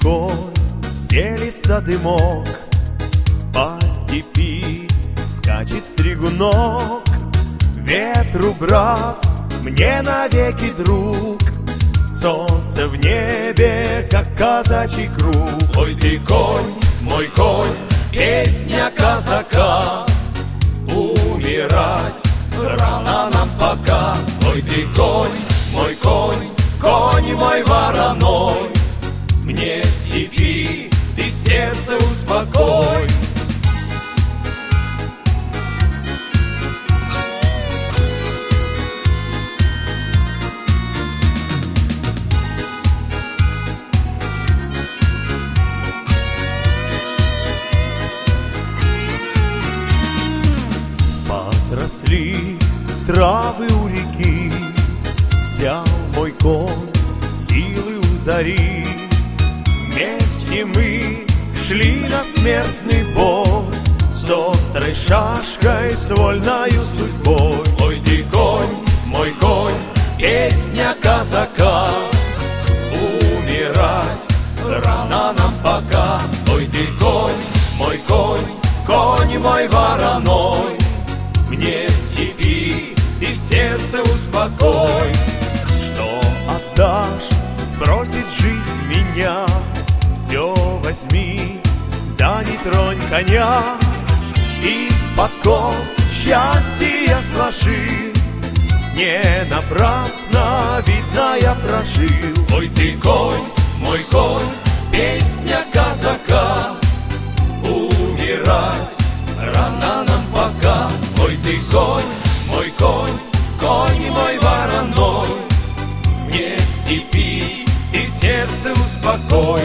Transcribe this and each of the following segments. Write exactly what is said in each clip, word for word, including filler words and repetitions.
конь, стелится дымок, по степи скачет стригунок. Ветру, брат, мне навеки друг, солнце в небе, как казачий круг. Ой, ты конь, мой конь, песня казака, умирать рано нам пока. Ой, ты конь, мой конь, конь мой вороной, мне степи ты сердце успокой. Подросли травы у реки, взял мой конь силы у зари. Вместе мы шли на смертный бой, с острой шашкой, с вольною судьбой. Ой, ты конь, мой конь, песня казака, умирать рано нам пока. Ой, ты конь, мой конь, конь мой вороной, мне в степи ты сердце успокой. Что отдашь, сбросит жизнь меня, все возьми, да не тронь коня. Из-под кол счастье сложил, не напрасно, видно, я прожил. Ой, ты конь, мой конь, песня казака, умирать рано нам пока. Ой, ты конь, мой конь, конь мой вороной, мне в степи ты сердце успокой.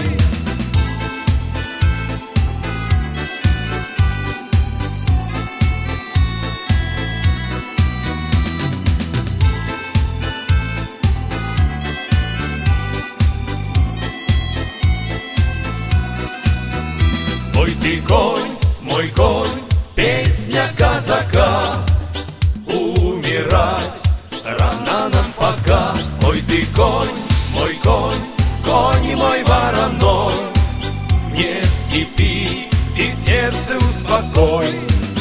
Ой, ты конь, мой конь, песня казака, умирать рано нам пока. Ой, ты конь, мой конь, конь мой вороной, мне в степи ты сердце успокой.